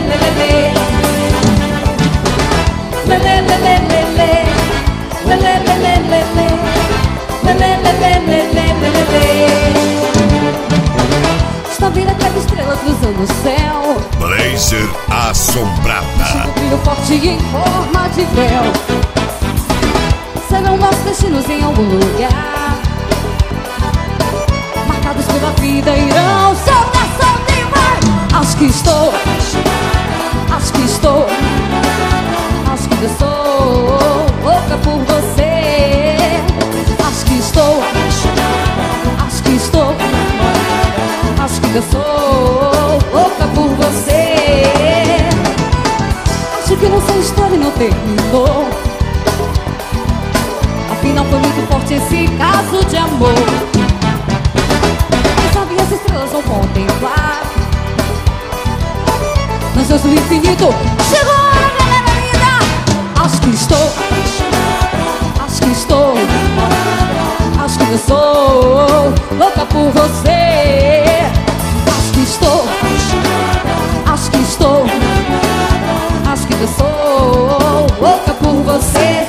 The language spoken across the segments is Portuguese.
Está vendo aquela estrela cruzando o céu? Blazer Assombrada. Um brilho forte em forma de véu. Serão nossos destinos em algum lugar, marcados pela vida, irão soltar, solta e vai. Acho que estou, acho que estou, acho que eu sou louca por você. Acho que estou, acho que estou, acho que eu sou louca por você. Acho que nossa história não terminou. Afinal foi muito forte esse caso de amor. Quem sabe as estrelas vão contemplar nos céus do infinito. Chegou a hora, galera linda. Acho que estou, acho que estou, acho que eu sou louca por você. Acho que estou, acho que estou, acho que eu sou louca por você.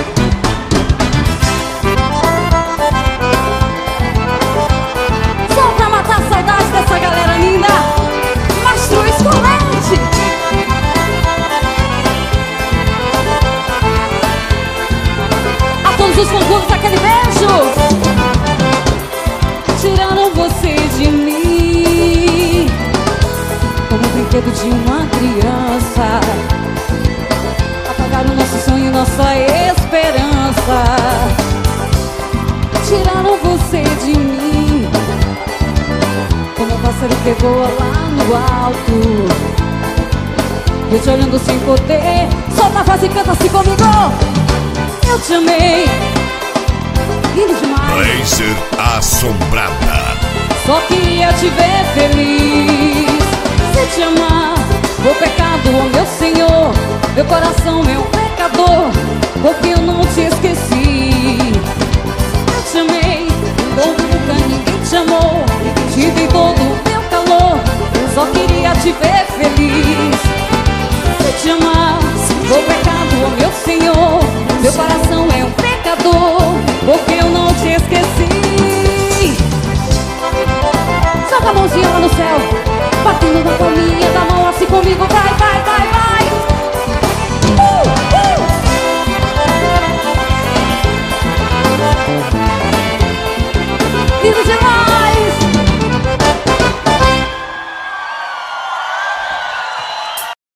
Só pra matar a saudade dessa galera linda, Mastro Escolete. A todos os concursos, aquele beijo. Tiraram você de mim como um brinquedo de uma criança. Apagaram nosso sonho, nossa esperança. Tiraram você de mim como um pássaro que voa lá no alto. Eu te olhando sem poder. Solta a voz e canta assim comigo. Eu te amei, lindo demais. Blazer Assombrada. Só queria te ver feliz. Se te amar, o pecado, oh meu Senhor. Meu coração é um pecador, porque eu não te esqueci. Eu te amei, como nunca ninguém te amou. Te dei todo o meu calor, eu só queria te ver feliz. Se te amar, o pecado, oh meu Senhor. Meu coração é um pecador, porque eu não te esqueci. Joga a mãozinha lá no céu, batendo na palminha da mão assim comigo. Vai, vai, vai, vai. Lindo demais.